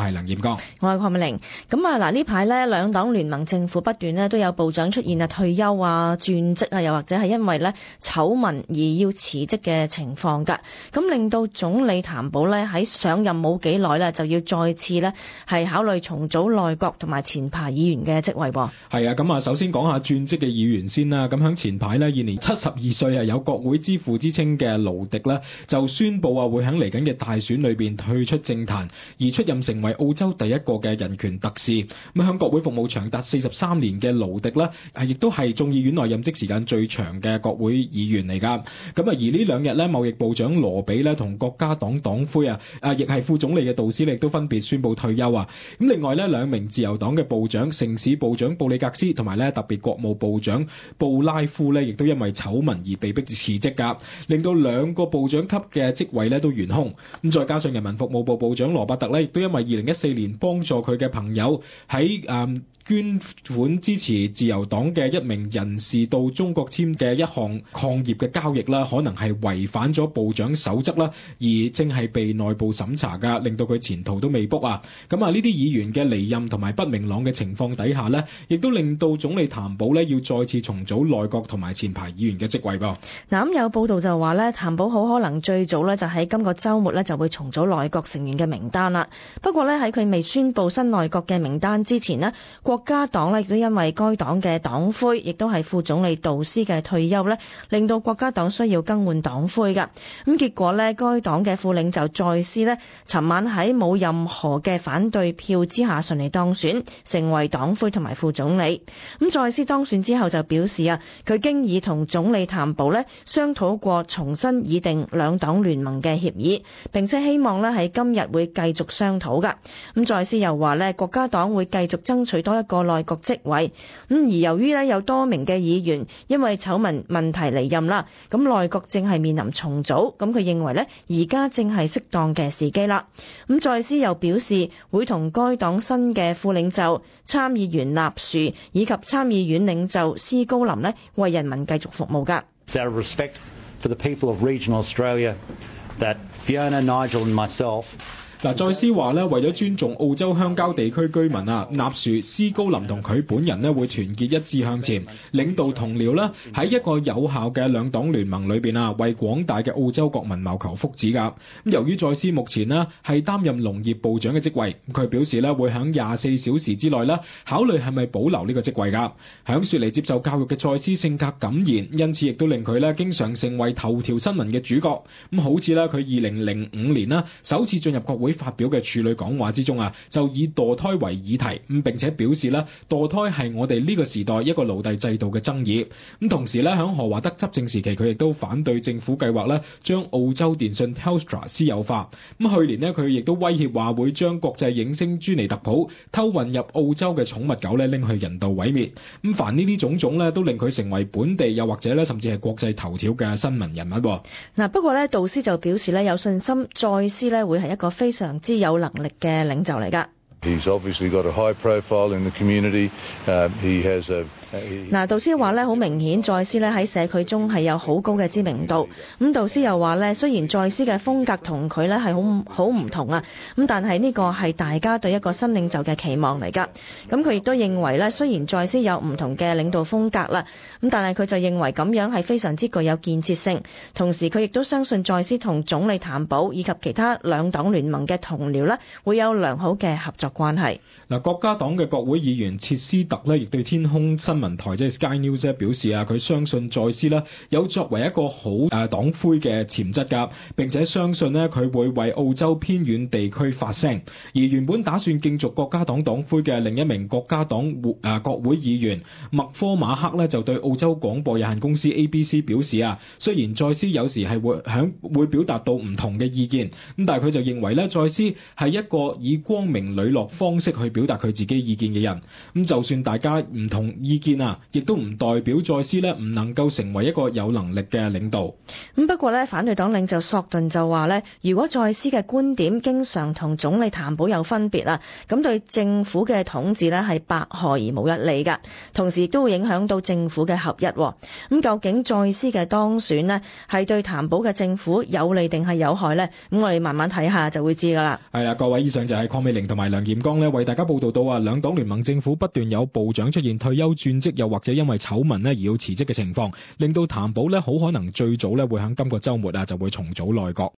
係梁彥剛， 我係鄺美玲。咁啊嗱，呢排呢兩黨聯盟政府不斷呢都有部長出現退休啊、轉職啊，又或者係因為呢醜聞而要辭職嘅情況㗎。咁令到總理譚寶呢喺上任冇幾耐呢就要再次呢係考慮重組內閣同埋前排議員嘅職位噃。 係啊，咁啊首先講下轉職嘅議員先啦。咁響前排呢，現年72歲有國會之父之稱嘅盧迪呢，就宣布會喺嚟緊嘅大選裏邊退出政壇，而出任成為澳洲第一個嘅人權特使。咁響國會服務長達43年嘅盧迪呢，亦都係眾議院內任職時間最長嘅國會議員嚟噶。咁啊，而呢兩日呢，貿易部長羅比呢同國家黨黨魁亦係副總理嘅杜斯利都分別宣布退休啊。咁另外呢，兩名自由黨嘅部長，城市部長布里格斯同埋呢特別國務部長布拉夫呢，亦都因為醜聞而被迫辭職噶，令到兩個部長級嘅職位呢都懸空。咁再加上人民服務部部長羅伯特呢，亦都因為2014年幫助佢嘅朋友喺捐款支持自由黨嘅一名人士到中國簽嘅一項礦業嘅交易啦，可能係違反咗部長守則啦，而正係被內部審查噶，令到佢前途都未卜啊！咁啊，呢啲議員嘅離任同埋不明朗嘅情況底下呢，亦都令到總理譚寶呢要再次重組內閣同埋前排議員嘅職位噃。 嗱，咁有報道就話呢，譚寶好可能最早呢就喺今個週末呢就會重組內閣成員嘅名單啦。不過呢，喺佢未宣布新內閣嘅名單之前呢，國家黨呢亦都因為該黨嘅黨魁亦都係副總理杜斯嘅退休呢，令到國家黨需要更換黨魁㗎。咁結果呢，該黨嘅副領袖再斯呢，尋晚喺冇任何嘅反對票之下順利當選，成為黨魁同埋副總理。咁再斯當選之後就表示佢經已同總理譚寶呢商討過重新擬定兩黨聯盟嘅協議，並且希望呢喺今日會繼續商討㗎。咁再斯又話呢，國家黨會繼續爭取多一個內閣職位。而由於呢有多名嘅議員因為醜聞問題離任啦，咁內閣正係面臨重組，咁佢認為呢而家正係適當嘅時機啦。咁再斯又表示會同該黨新嘅副領袖參議員納殊以及參議院領袖斯高林呢為人民繼續服務㗎。 It's out of respect for the people of regional Australia that Fiona, Nigel and myself。 嗱，再斯話咧，為咗尊重澳洲鄉郊地區居民納殊、斯高林同佢本人咧會團結一致向前，領導同僚啦，喺一個有效嘅兩黨聯盟裏邊為廣大嘅澳洲國民謀求福祉㗎。咁由於再斯目前咧係擔任農業部長嘅職位，佢表示咧會喺24小時之內咧考慮係咪保留呢個職位㗎。響雪梨接受教育嘅再斯性格敢言，因此亦都令佢咧經常成為頭條新聞嘅主角。咁好似咧佢2005年啦首次進入國會發表嘅處女講話之中就以墮胎為議題，咁並且表示墮胎係我哋呢個時代一個奴隸制度嘅爭議。咁同時響何華德執政時期，佢亦都反對政府計劃將澳洲電信 Telstra 私有化。咁去年佢亦都威脅話會將國際影星朱尼特普偷運入澳洲嘅寵物狗拎去人道毀滅。咁凡呢啲種種都令佢成為本地又或者甚至係國際頭條嘅新聞人物。 嗱，不過杜斯就表示有信心再斯會係一個非常之有能力嘅領袖嚟㗎。 He's obviously got a high profile in the community. He has a 杜斯話好明顯再斯喺社區中係有好高嘅知名度。咁杜斯又話雖然再斯嘅風格同佢係好唔同咁但係呢個係大家對一個新領袖嘅期望嚟㗎。咁佢亦都認為雖然再斯有唔同嘅領導風格啦，咁但係佢就認為咁樣係非常之具有建設性。同時佢亦都相信再斯同總理譚寶以及其他兩黨聯盟嘅同僚會有良好嘅合作關係。 國家黨嘅國會議員切斯特亦對天空新聞台即係 Sky News 表示佢相信再斯有作為一個好黨魁嘅潛質㗎，並且相信佢會為澳洲偏遠地區發聲。而原本打算競逐國家黨黨魁嘅另一名國家黨國會議員麥科馬克就對澳洲廣播有限公司 ABC 表示雖然再斯有時係會表達到唔同嘅意見，咁但係佢就認為再斯係一個以光明磊樂方式去表達佢自己意見嘅人。咁就算大家唔同意見啊，亦都唔代表再斯呢唔能夠成為一個有能力嘅領導。 咁不過呢，反對黨領袖索頓就話呢，如果再斯嘅觀點經常同總理譚寶有分別啦，咁對政府嘅統治呢係百害而無一利㗎，同時亦都會影響到政府嘅合一。咁究竟再斯嘅當選呢係對譚寶嘅政府有利定係有害呢？咁我哋慢慢睇下就會知㗎啦。 係啦，各位，以上就係鄺美玲同埋梁劍剛呢為大家報道到啊，兩黨聯盟政府不斷有部長出現退休轉職，又或者因為醜聞呢而要辭職嘅情況，令到譚寶呢好可能最早呢會喺今個週末啊就會重組內閣。